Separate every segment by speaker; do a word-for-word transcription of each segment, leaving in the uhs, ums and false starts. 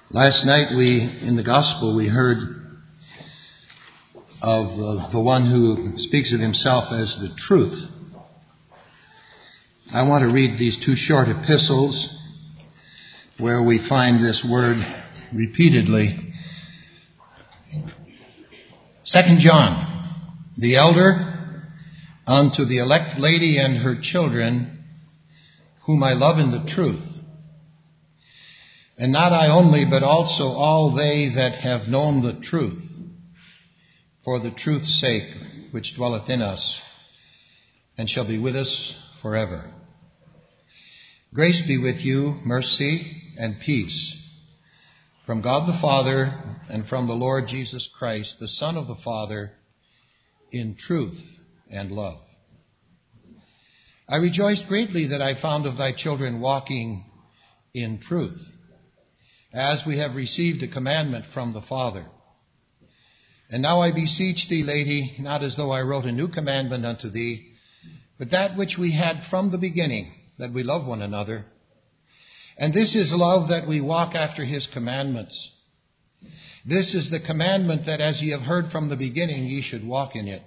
Speaker 1: Last night we, in the gospel, we heard of the, the one who speaks of himself as the truth. I want to read these two short epistles where we find this word repeatedly. Second John, the elder, unto the elect lady and her children, whom I love in the truth. And not I only, but also all they that have known the truth, for the truth's sake, which dwelleth in us, and shall be with us forever. Grace be with you, mercy and peace, from God the Father, and from the Lord Jesus Christ, the Son of the Father, in truth and love. I rejoiced greatly that I found of thy children walking in truth, as we have received a commandment from the Father. And now I beseech thee, lady, not as though I wrote a new commandment unto thee, but that which we had from the beginning, that we love one another. And this is love, that we walk after his commandments. This is the commandment, that as ye have heard from the beginning, ye should walk in it.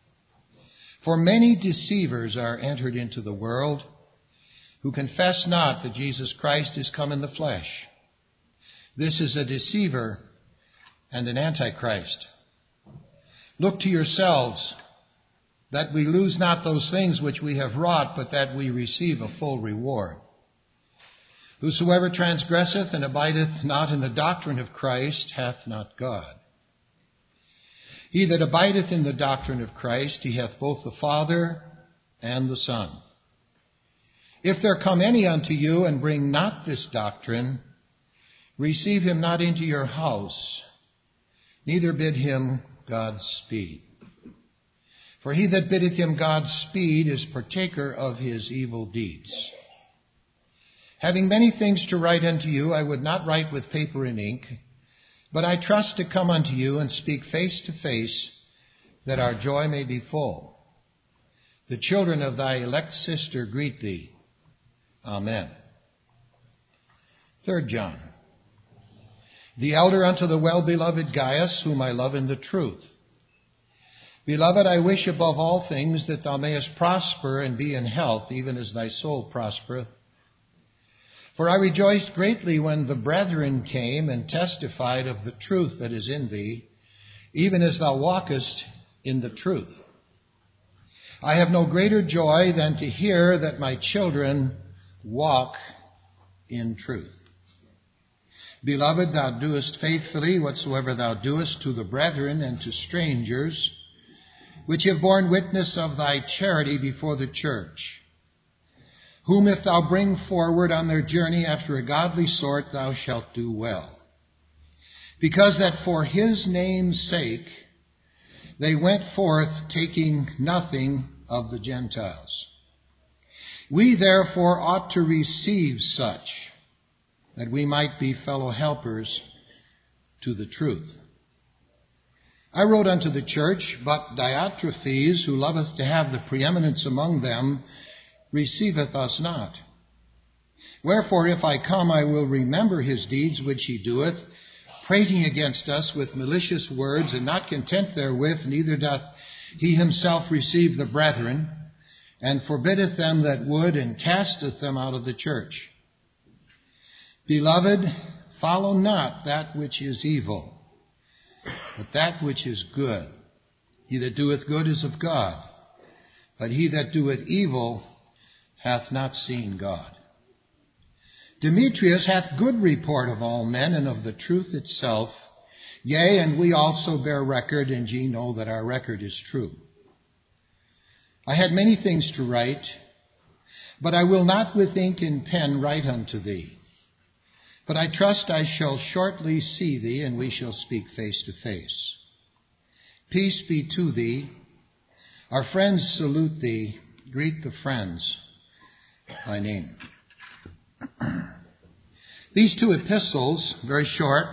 Speaker 1: For many deceivers are entered into the world, who confess not that Jesus Christ is come in the flesh. This is a deceiver and an antichrist. Look to yourselves, that we lose not those things which we have wrought, but that we receive a full reward. Whosoever transgresseth and abideth not in the doctrine of Christ hath not God. He that abideth in the doctrine of Christ, he hath both the Father and the Son. If there come any unto you and bring not this doctrine, receive him not into your house, neither bid him Godspeed. For he that biddeth him Godspeed is partaker of his evil deeds. Having many things to write unto you, I would not write with paper and ink, but I trust to come unto you and speak face to face, that our joy may be full. The children of thy elect sister greet thee. Amen. Third John. The elder unto the well-beloved Gaius, whom I love in the truth. Beloved, I wish above all things that thou mayest prosper and be in health, even as thy soul prospereth. For I rejoiced greatly when the brethren came and testified of the truth that is in thee, even as thou walkest in the truth. I have no greater joy than to hear that my children walk in truth. Beloved, thou doest faithfully whatsoever thou doest to the brethren and to strangers, which have borne witness of thy charity before the church, whom if thou bring forward on their journey after a godly sort, thou shalt do well. Because that for his name's sake they went forth, taking nothing of the Gentiles. We therefore ought to receive such, that we might be fellow helpers to the truth. I wrote unto the church, but Diotrephes, who loveth to have the preeminence among them, receiveth us not. Wherefore, if I come, I will remember his deeds which he doeth, prating against us with malicious words, and not content therewith, neither doth he himself receive the brethren, and forbiddeth them that would, and casteth them out of the church. Beloved, follow not that which is evil, but that which is good. He that doeth good is of God, but he that doeth evil hath not seen God. Demetrius hath good report of all men, and of the truth itself. Yea, and we also bear record, and ye know that our record is true. I had many things to write, but I will not with ink and pen write unto thee. But I trust I shall shortly see thee, and we shall speak face to face. Peace be to thee. Our friends salute thee. Greet the friends by name. These two epistles, very short,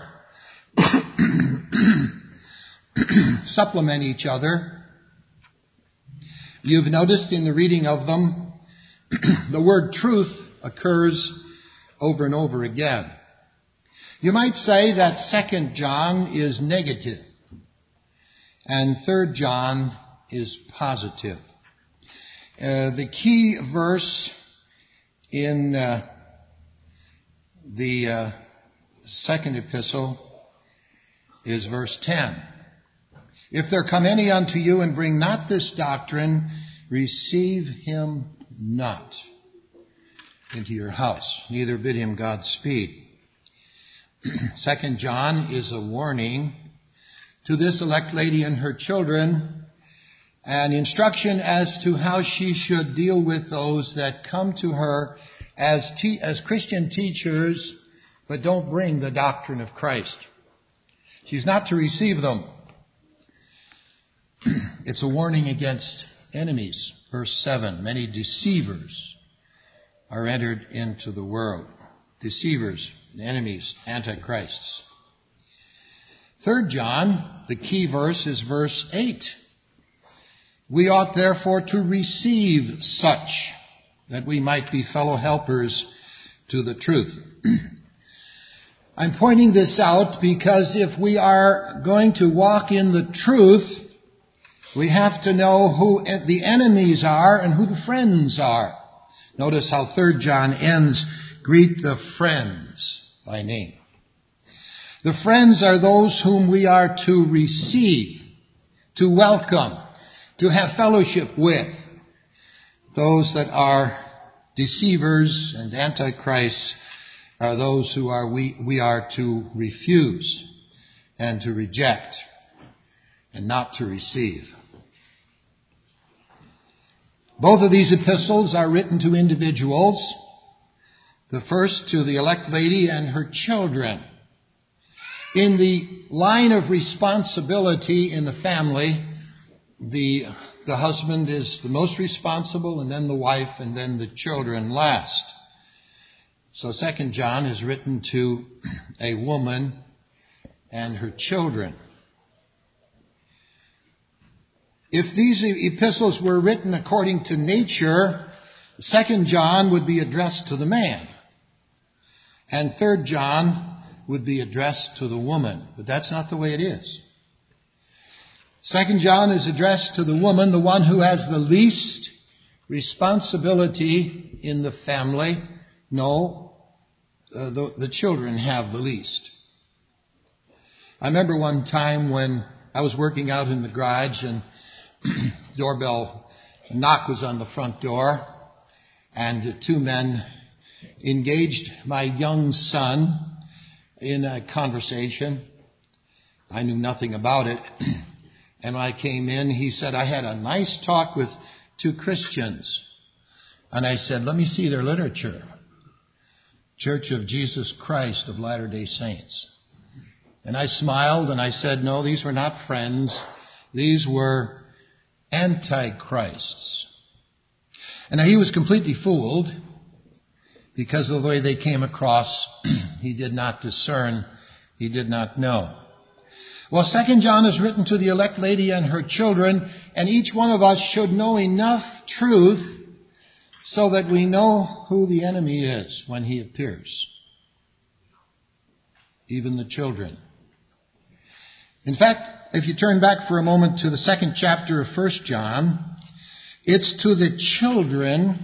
Speaker 1: supplement each other. You've noticed in the reading of them, the word truth occurs over and over again. You might say that Second John is negative and Third John is positive. Uh, the key verse in uh, the uh, second epistle is verse ten. If there come any unto you and bring not this doctrine, receive him not into your house, neither bid him Godspeed. Second John is a warning to this elect lady and her children, an instruction as to how she should deal with those that come to her as te- as Christian teachers, but don't bring the doctrine of Christ. She's not to receive them. It's a warning against enemies. Verse seven, many deceivers are entered into the world. Deceivers, enemies, antichrists. Third John, the key verse is verse eight. We ought therefore to receive such, that we might be fellow helpers to the truth. I'm pointing this out because if we are going to walk in the truth, we have to know who the enemies are and who the friends are. Notice how Third John ends, greet the friends by name. The friends are those whom we are to receive, to welcome, to have fellowship with. Those that are deceivers and antichrists are those who are we, we are to refuse and to reject and not to receive. Both of these epistles are written to individuals. The first to the elect lady and her children. In the line of responsibility in the family, the, the husband is the most responsible, and then the wife, and then the children last. So Second John is written to a woman and her children. If these epistles were written according to nature, Second John would be addressed to the man, and Third John would be addressed to the woman. But that's not the way it is. Second John is addressed to the woman, the one who has the least responsibility in the family. No, uh, the, the children have the least. I remember one time when I was working out in the garage and doorbell knock was on the front door, and the two men engaged my young son in a conversation. I knew nothing about it. And when I came in, he said, I had a nice talk with two Christians. And I said, let me see their literature. Church of Jesus Christ of Latter-day Saints. And I smiled and I said, no, these were not friends. These were antichrists. And he was completely fooled because of the way they came across. He did not discern. He did not know. Well, Second John is written to the elect lady and her children, and each one of us should know enough truth so that we know who the enemy is when he appears. Even the children. In fact, if you turn back for a moment to the second chapter of First John, it's to the children.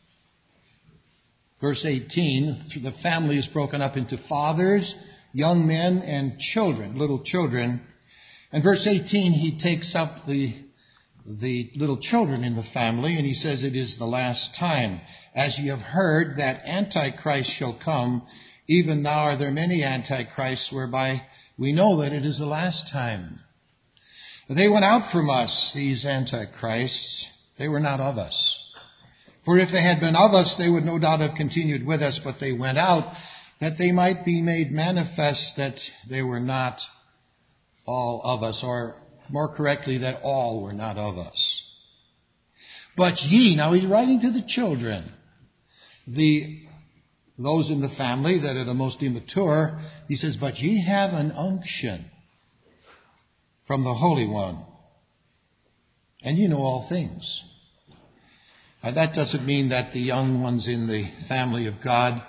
Speaker 1: Verse eighteen, the family is broken up into fathers, young men, and children, little children. And verse eighteen, he takes up the, the little children in the family, and he says, it is the last time. As ye have heard that Antichrist shall come, even now are there many antichrists, whereby we know that it is the last time. They went out from us, these antichrists. They were not of us. For if they had been of us, they would no doubt have continued with us, but they went out, that they might be made manifest that they were not all of us, or more correctly, that all were not of us. But ye, now he's writing to the children, the those in the family that are the most immature, he says, but ye have an unction from the Holy One, and you know all things. Now, that doesn't mean that the young ones in the family of God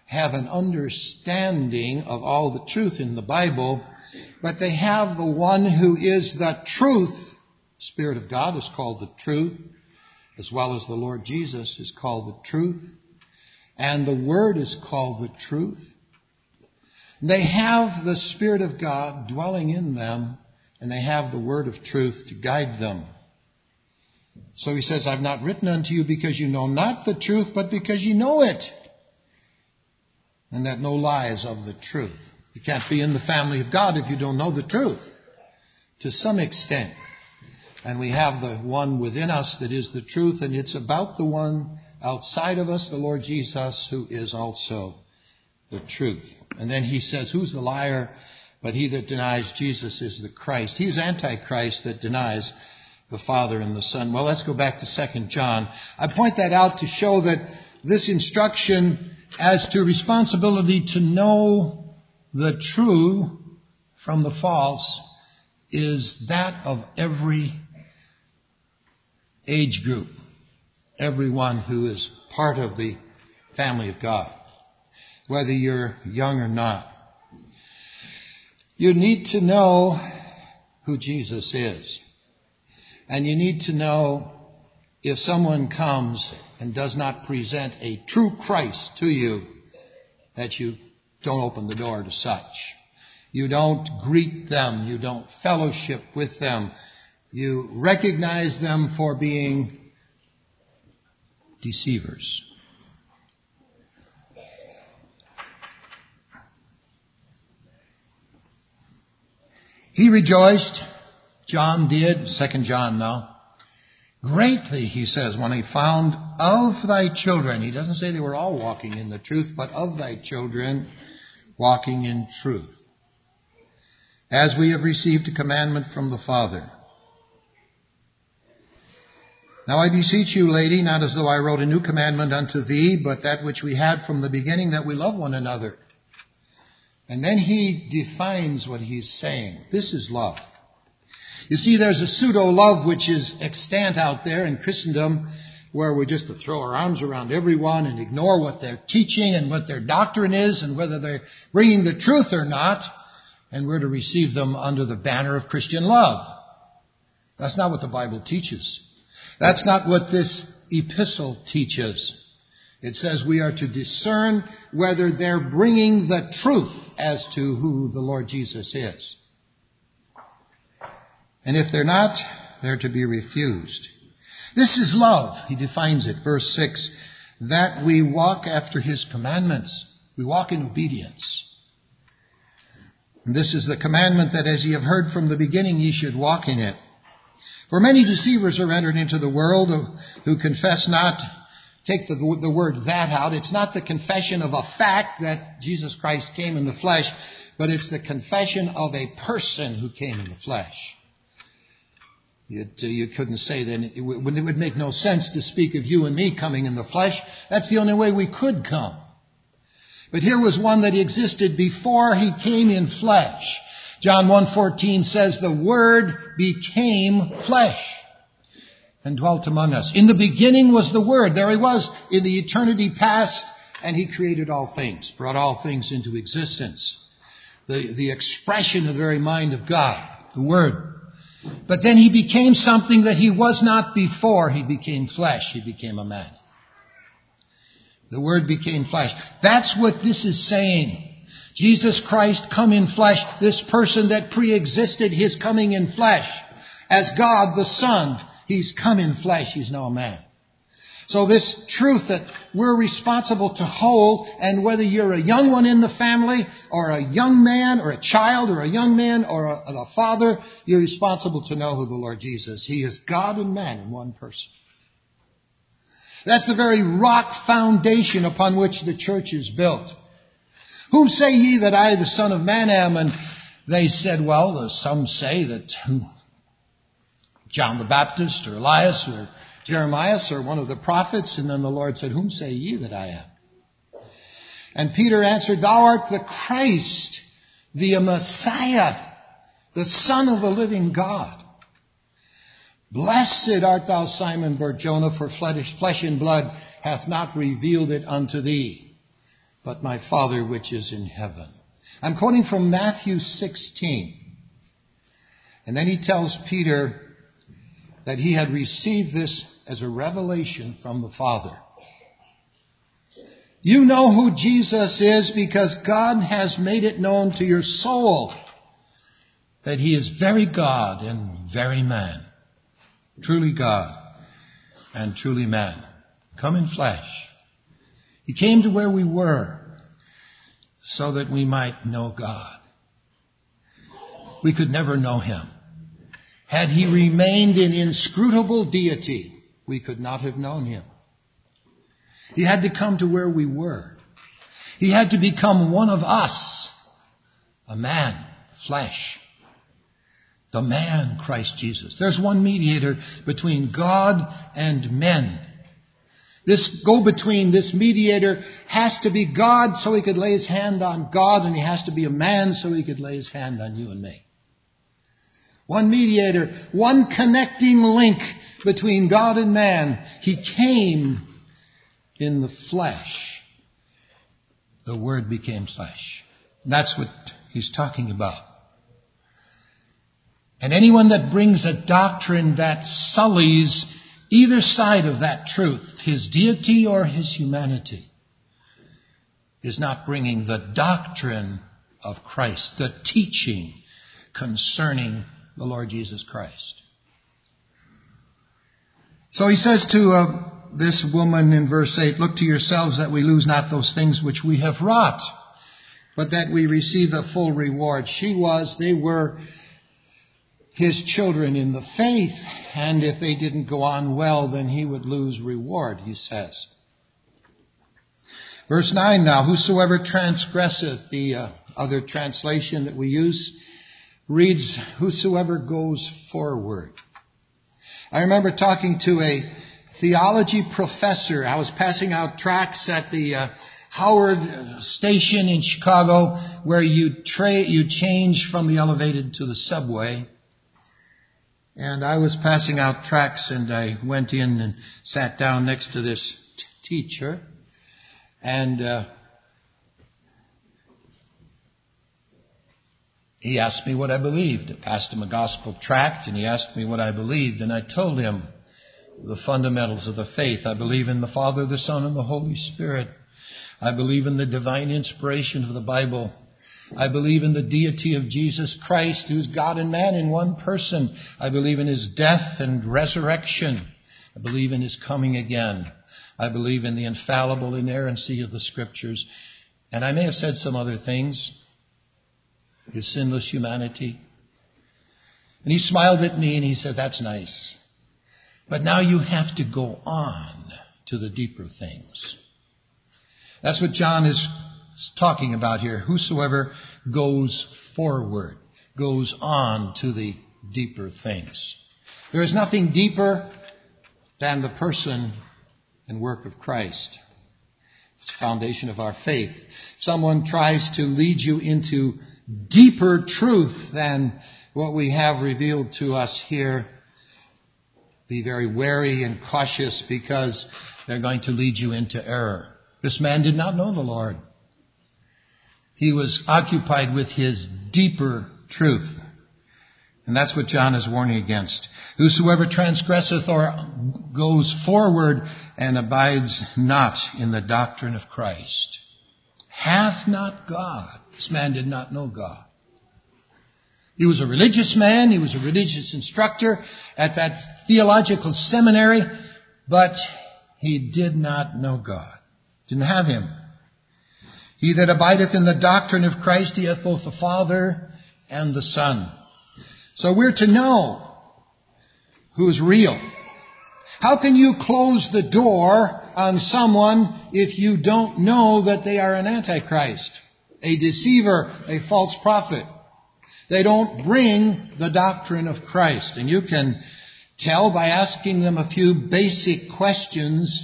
Speaker 1: have an understanding of all the truth in the Bible, but they have the one who is the truth. The Spirit of God is called the truth, as well as the Lord Jesus is called the truth, and the Word is called the truth. They have the Spirit of God dwelling in them, and they have the Word of truth to guide them. So he says, I've not written unto you because you know not the truth, but because you know it, and that no lie is of the truth. You can't be in the family of God if you don't know the truth, to some extent. And we have the one within us that is the truth, and it's about the one outside of us, the Lord Jesus, who is also the truth. And then he says, who's the liar? But he that denies Jesus is the Christ. He's Antichrist that denies the Father and the Son. Well, let's go back to Second John. I point that out to show that this instruction as to responsibility to know the true from the false is that of every age group, everyone who is part of the family of God, whether you're young or not. You need to know who Jesus is. And you need to know if someone comes and does not present a true Christ to you, that you don't open the door to such. You don't greet them. You don't fellowship with them. You recognize them for being deceivers. He rejoiced, John did, Second John now, greatly, he says, when he found of thy children. He doesn't say they were all walking in the truth, but of thy children walking in truth. As we have received a commandment from the Father. Now I beseech you, lady, not as though I wrote a new commandment unto thee, but that which we had from the beginning, that we love one another. And then he defines what he's saying. This is love. You see, there's a pseudo-love which is extant out there in Christendom, where we're just to throw our arms around everyone and ignore what they're teaching and what their doctrine is and whether they're bringing the truth or not, and we're to receive them under the banner of Christian love. That's not what the Bible teaches. That's not what this epistle teaches. It says we are to discern whether they're bringing the truth as to who the Lord Jesus is. And if they're not, they're to be refused. This is love. He defines it. Verse six, that we walk after his commandments. We walk in obedience. And this is the commandment that as ye have heard from the beginning, ye should walk in it. For many deceivers are entered into the world who confess not. Take the, the word that out. It's not the confession of a fact that Jesus Christ came in the flesh, but it's the confession of a person who came in the flesh. It, uh, you couldn't say then, it, w- it would make no sense to speak of you and me coming in the flesh. That's the only way we could come. But here was one that existed before he came in flesh. John one fourteen says, the Word became flesh and dwelt among us. In the beginning was the Word. There he was in the eternity past, and he created all things, brought all things into existence. The, the expression of the very mind of God, the Word. But then he became something that he was not before he became flesh. He became a man. The Word became flesh. That's what this is saying. Jesus Christ come in flesh. This person that pre-existed his coming in flesh. As God the Son, he's come in flesh. He's now a man. So this truth that we're responsible to hold, and whether you're a young one in the family, or a young man, or a child, or a young man, or a, a father, you're responsible to know who the Lord Jesus is. He is God and man in one person. That's the very rock foundation upon which the church is built. Whom say ye that I, the Son of Man, am? And they said, well, some say that John the Baptist, or Elias, or Jeremiah, or one of the prophets. And then the Lord said, whom say ye that I am? And Peter answered, thou art the Christ, the Messiah, the Son of the living God. Blessed art thou, Simon Bar-Jonah, for flesh and blood hath not revealed it unto thee. but my Father which is in heaven. I'm quoting from Matthew sixteen. And then he tells Peter that he had received this as a revelation from the Father. You know who Jesus is because God has made it known to your soul that he is very God and very man. Truly God and truly man. Come in flesh. He came to where we were so that we might know God. We could never know him. Had he remained in inscrutable deity, we could not have known him. He had to come to where we were. He had to become one of us, a man, flesh. The man, Christ Jesus. There's one mediator between God and men. This go-between, this mediator, has to be God so he could lay his hand on God, and he has to be a man so he could lay his hand on you and me. One mediator, one connecting link between God and man. He came in the flesh. The Word became flesh. That's what he's talking about. And anyone that brings a doctrine that sullies either side of that truth, his deity or his humanity, is not bringing the doctrine of Christ, the teaching concerning the Lord Jesus Christ. So he says to uh, this woman in verse eight, look to yourselves that we lose not those things which we have wrought, but that we receive a full reward. She was, they were his children in the faith, and if they didn't go on well, then he would lose reward, he says. Verse nine now, whosoever transgresseth, the uh, other translation that we use, reads, whosoever goes forward. I remember talking to a theology professor. I was passing out tracts at the uh, Howard station in Chicago where you tra- you change from the elevated to the subway. And I was passing out tracts, and I went in and sat down next to this t- teacher. And uh, he asked me what I believed. I passed him a gospel tract, and he asked me what I believed. And I told him the fundamentals of the faith. I believe in the Father, the Son, and the Holy Spirit. I believe in the divine inspiration of the Bible. I believe in the deity of Jesus Christ, who's God and man in one person. I believe in his death and resurrection. I believe in his coming again. I believe in the infallible inerrancy of the Scriptures. And I may have said some other things. His sinless humanity. And he smiled at me and he said, that's nice. But now you have to go on to the deeper things. That's what John is talking about here. Whosoever goes forward, goes on to the deeper things. There is nothing deeper than the person and work of Christ. It's the foundation of our faith. Someone tries to lead you into deeper truth than what we have revealed to us here. Be very wary and cautious because they're going to lead you into error. This man did not know the Lord. He was occupied with his deeper truth. And that's what John is warning against. Whosoever transgresseth or goes forward and abides not in the doctrine of Christ hath not God. This man did not know God. He was a religious man. He was a religious instructor at that theological seminary, but he did not know God. Didn't have him. He that abideth in the doctrine of Christ, he hath both the Father and the Son. So we're to know who's real. How can you close the door on someone if you don't know that they are an antichrist, a deceiver, a false prophet? They don't bring the doctrine of Christ. And you can tell by asking them a few basic questions.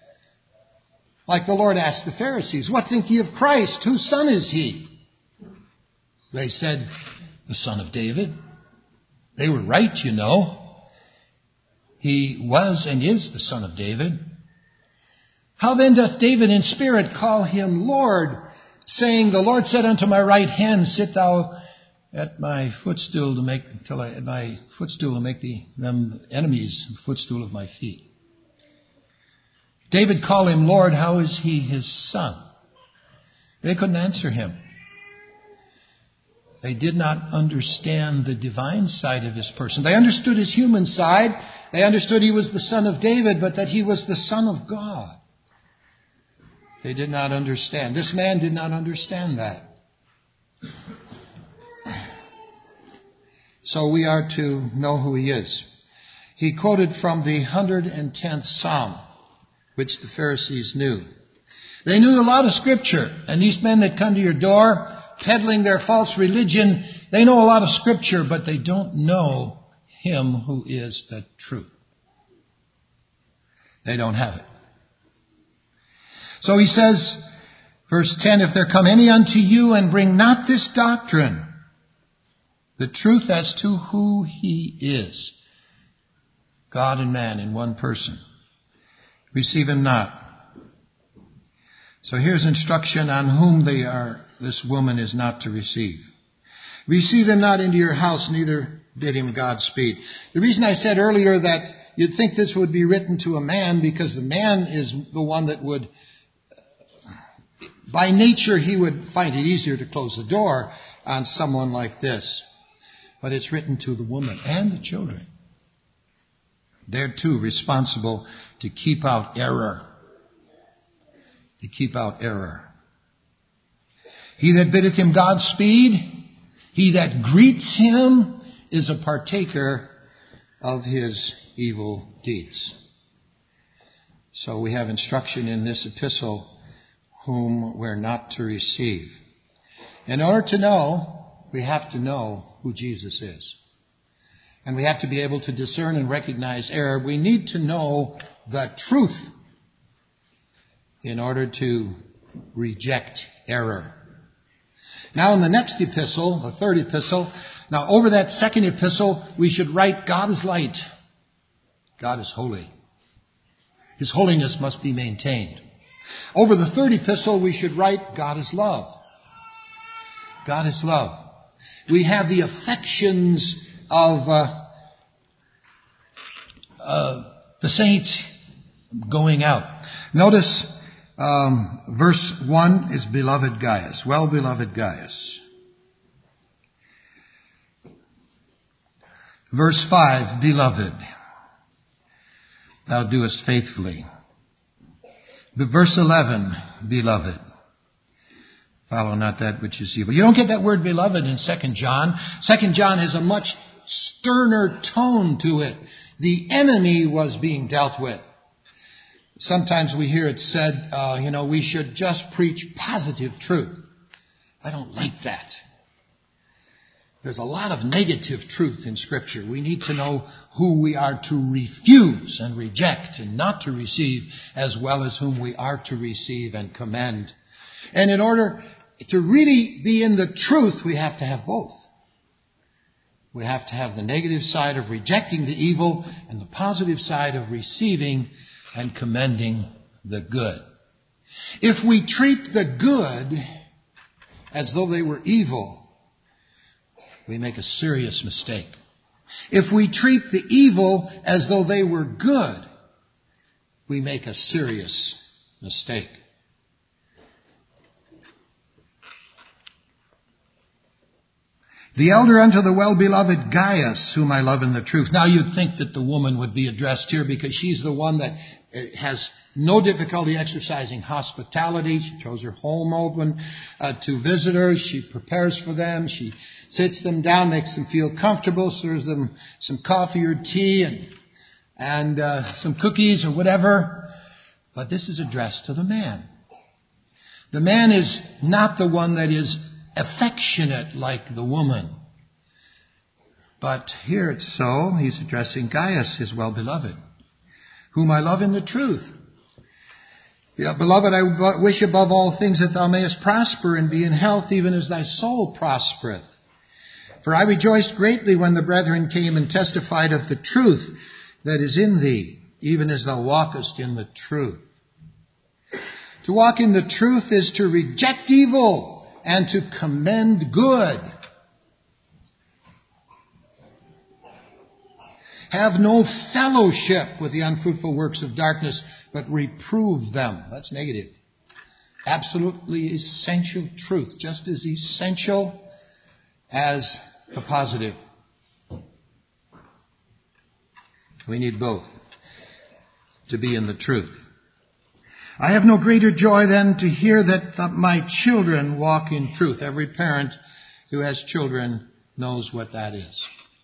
Speaker 1: Like the Lord asked the Pharisees, what think ye of Christ? Whose son is he? They said, the son of David. They were right, you know. He was and is the son of David. How then doth David in spirit call him Lord, saying, the Lord said unto my right hand, sit thou at my footstool to make, till I, at my footstool to make the, them enemies footstool of my feet. David called him Lord. How is he his son? They couldn't answer him. They did not understand the divine side of his person. They understood his human side. They understood he was the son of David, but that he was the son of God. They did not understand. This man did not understand that. So we are to know who he is. He quoted from the one hundred tenth Psalm, which the Pharisees knew. They knew a lot of Scripture, and these men that come to your door peddling their false religion, they know a lot of Scripture, but they don't know him who is the truth. They don't have it. So he says, verse ten, if there come any unto you and bring not this doctrine, the truth as to who he is, God and man in one person, receive him not. So here's instruction on whom they are, this woman is not to receive. Receive him not into your house, neither bid him Godspeed. The reason I said earlier that you'd think this would be written to a man, because the man is the one that would, by nature, he would find it easier to close the door on someone like this. But it's written to the woman and the children. They're too responsible to keep out error. To keep out error. He that biddeth him Godspeed, he that greets him, is a partaker of his evil deeds. So we have instruction in this epistle whom we're not to receive. In order to know, we have to know who Jesus is. And we have to be able to discern and recognize error. We need to know the truth in order to reject error. Now in the next epistle, the third epistle, now over that second epistle, we should write, God is light. God is holy. His holiness must be maintained. Over the third epistle, we should write, God is love. God is love. We have the affections of uh, uh, the saints going out. Notice um, verse one is beloved Gaius. Well, beloved Gaius. Verse five, beloved, thou doest faithfully. But verse eleven, beloved, follow not that which is evil. You don't get that word beloved in Second John. Second John has a much sterner tone to it. The enemy was being dealt with. Sometimes we hear it said, uh, you know, we should just preach positive truth. I don't like that. There's a lot of negative truth in Scripture. We need to know who we are to refuse and reject and not to receive, as well as whom we are to receive and commend. And in order to really be in the truth, we have to have both. We have to have the negative side of rejecting the evil and the positive side of receiving and commending the good. If we treat the good as though they were evil, we make a serious mistake. If we treat the evil as though they were good, we make a serious mistake. The elder unto the well-beloved Gaius, whom I love in the truth. Now you'd think that the woman would be addressed here because she's the one that has no difficulty exercising hospitality. She throws her home open uh, to visitors. She prepares for them. She sits them down, makes them feel comfortable, serves them some coffee or tea and, and uh, some cookies or whatever. But this is addressed to the man. The man is not the one that is affectionate like the woman. But here it's so, he's addressing Gaius, his well-beloved, whom I love in the truth. Yeah, beloved, I wish above all things that thou mayest prosper and be in health, even as thy soul prospereth. For I rejoiced greatly when the brethren came and testified of the truth that is in thee, even as thou walkest in the truth. To walk in the truth is to reject evil and to commend good. Have no fellowship with the unfruitful works of darkness, but reprove them. That's negative. Absolutely essential truth, just as essential as the positive. We need both to be in the truth. I have no greater joy than to hear that, that my children walk in truth. Every parent who has children knows what that is.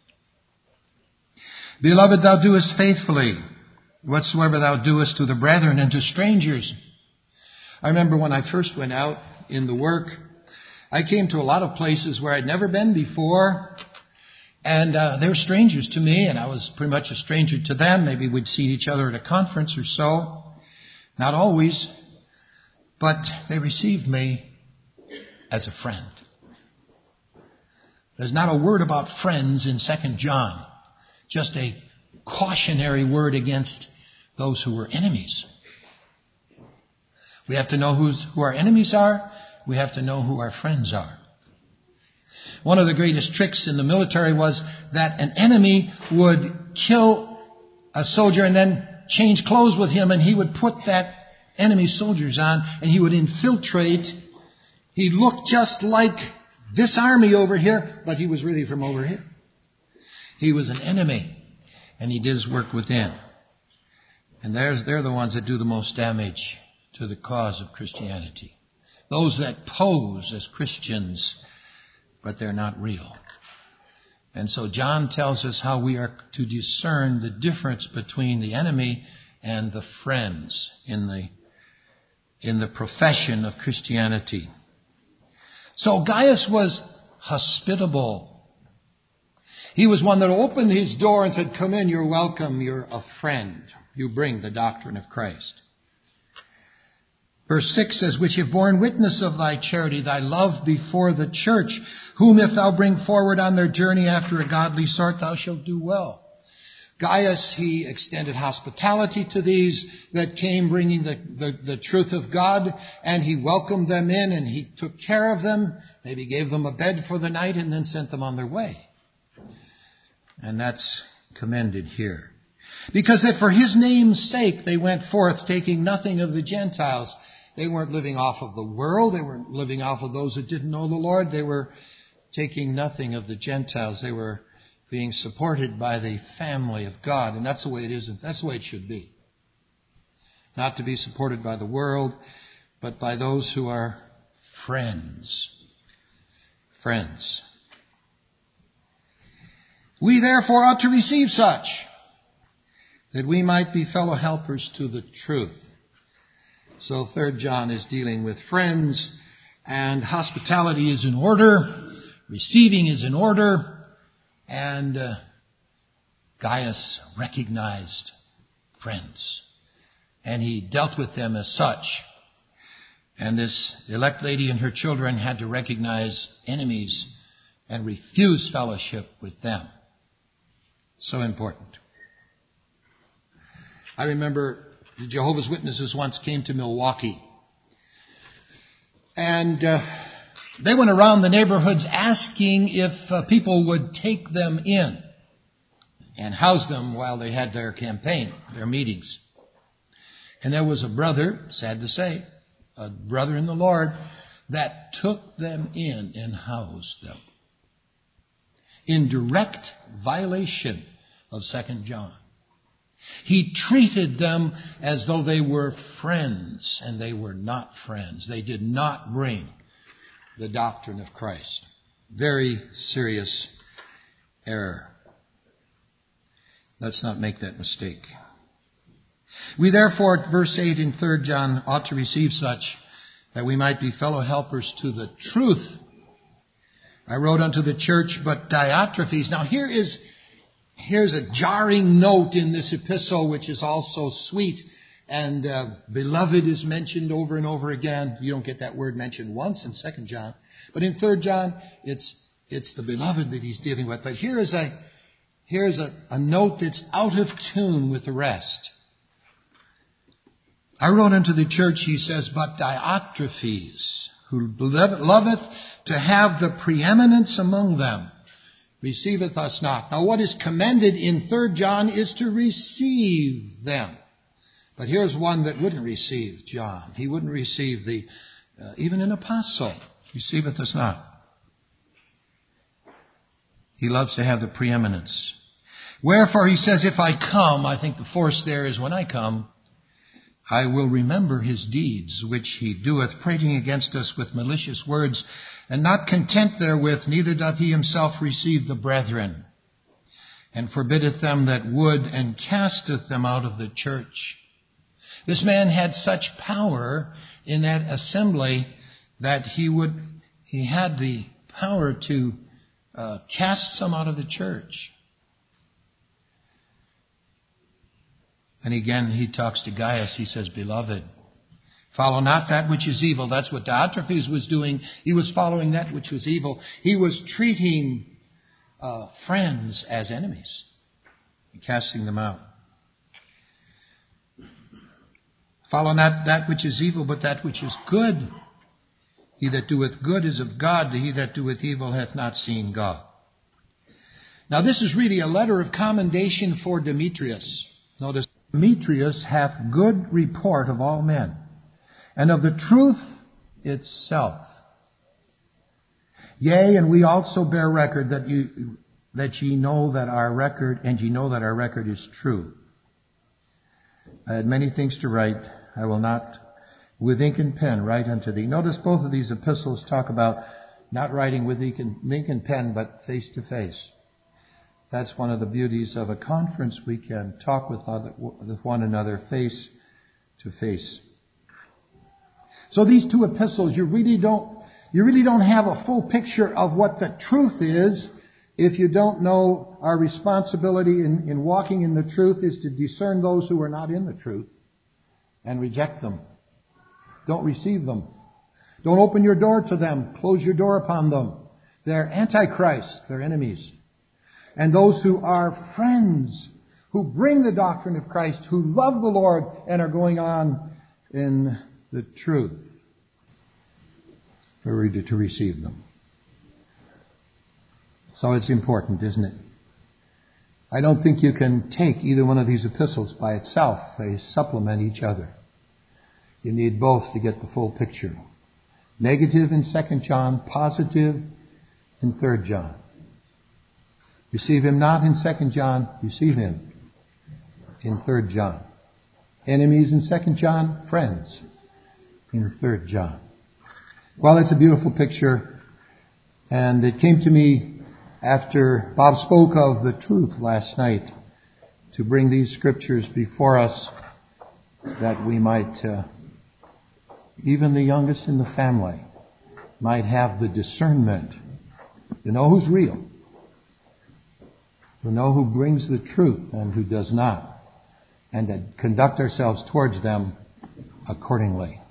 Speaker 1: Beloved, thou doest faithfully whatsoever thou doest to the brethren and to strangers. I remember when I first went out in the work, I came to a lot of places where I'd never been before, and uh, they were strangers to me, and I was pretty much a stranger to them. Maybe we'd seen each other at a conference or so. Not always, but they received me as a friend. There's not a word about friends in Second John. Just a cautionary word against those who were enemies. We have to know who's, who our enemies are. We have to know who our friends are. One of the greatest tricks in the military was that an enemy would kill a soldier and then change clothes with him, and he would put that enemy soldiers on, and he would infiltrate. He looked just like this army over here, but he was really from over here. He was an enemy, and he did his work within. And there's, they're the ones that do the most damage to the cause of Christianity. Those that pose as Christians, but they're not real. And so John tells us how we are to discern the difference between the enemy and the friends in the, in the profession of Christianity. So Gaius was hospitable. He was one that opened his door and said, come in, you're welcome, you're a friend. You bring the doctrine of Christ. Verse six says, which have borne witness of thy charity, thy love before the church, whom if thou bring forward on their journey after a godly sort, thou shalt do well. Gaius, he extended hospitality to these that came bringing the, the, the truth of God, and he welcomed them in, and he took care of them, maybe gave them a bed for the night, and then sent them on their way. And that's commended here. Because that for his name's sake they went forth, taking nothing of the Gentiles. They weren't living off of the world. They weren't living off of those that didn't know the Lord. They were taking nothing of the Gentiles. They were being supported by the family of God. And that's the way it is. That's the way it should be. Not to be supported by the world, but by those who are friends. Friends. We therefore ought to receive such, that we might be fellow helpers to the truth. So Third John is dealing with friends, and hospitality is in order, receiving is in order, and uh, Gaius recognized friends, and he dealt with them as such. And this elect lady and her children had to recognize enemies and refuse fellowship with them. So important. I remember the Jehovah's Witnesses once came to Milwaukee. And uh, they went around the neighborhoods asking if uh, people would take them in and house them while they had their campaign, their meetings. And there was a brother, sad to say, a brother in the Lord, that took them in and housed them in direct violation of Second John. He treated them as though they were friends, and they were not friends. They did not bring the doctrine of Christ. Very serious error. Let's not make that mistake. We therefore, verse eight in Third John, ought to receive such, that we might be fellow helpers to the truth. I wrote unto the church, but Diotrephes. Now here is, here's a jarring note in this epistle, which is also sweet. And uh, beloved is mentioned over and over again. You don't get that word mentioned once in Second John. But in Third John, it's it's the beloved that he's dealing with. But here is a, here's a, a note that's out of tune with the rest. I wrote unto the church, he says, but Diotrephes, who loveth to have the preeminence among them, receiveth us not. Now what is commended in Third John is to receive them. But here's one that wouldn't receive John. He wouldn't receive the, uh, even an apostle, receiveth us not. He loves to have the preeminence. Wherefore he says, if I come, I think the force there is when I come, I will remember his deeds, which he doeth, prating against us with malicious words, and not content therewith, neither doth he himself receive the brethren, and forbiddeth them that would, and casteth them out of the church. This man had such power in that assembly that he would, he had the power to uh, cast some out of the church. And again, he talks to Gaius. He says, beloved, follow not that which is evil. That's what Diotrephes was doing. He was following that which was evil. He was treating uh, friends as enemies and casting them out. Follow not that which is evil, but that which is good. He that doeth good is of God. He that doeth evil hath not seen God. Now this is really a letter of commendation for Demetrius. Notice, Demetrius hath good report of all men, and of the truth itself. Yea, and we also bear record that you that ye know that our record, and ye know that our record is true. I had many things to write. I will not with ink and pen write unto thee. Notice both of these epistles talk about not writing with ink and, ink and pen, but face to face. That's one of the beauties of a conference. We can talk with, other, with one another face to face. So these two epistles, you really don't, you really don't have a full picture of what the truth is if you don't know our responsibility in, in walking in the truth is to discern those who are not in the truth and reject them. Don't receive them. Don't open your door to them. Close your door upon them. They're antichrists. They're enemies. And those who are friends, who bring the doctrine of Christ, who love the Lord and are going on in the truth, we're ready to receive them. So it's important, isn't it? I don't think you can take either one of these epistles by itself. They supplement each other. You need both to get the full picture. Negative in Second John, positive in Third John. Receive him not in Second John, receive him in Third John. Enemies in Second John, friends in Third John. Well, it's a beautiful picture, and it came to me after Bob spoke of the truth last night to bring these scriptures before us that we might, uh, even the youngest in the family, might have the discernment to know who's real, to know who brings the truth and who does not, and to conduct ourselves towards them accordingly.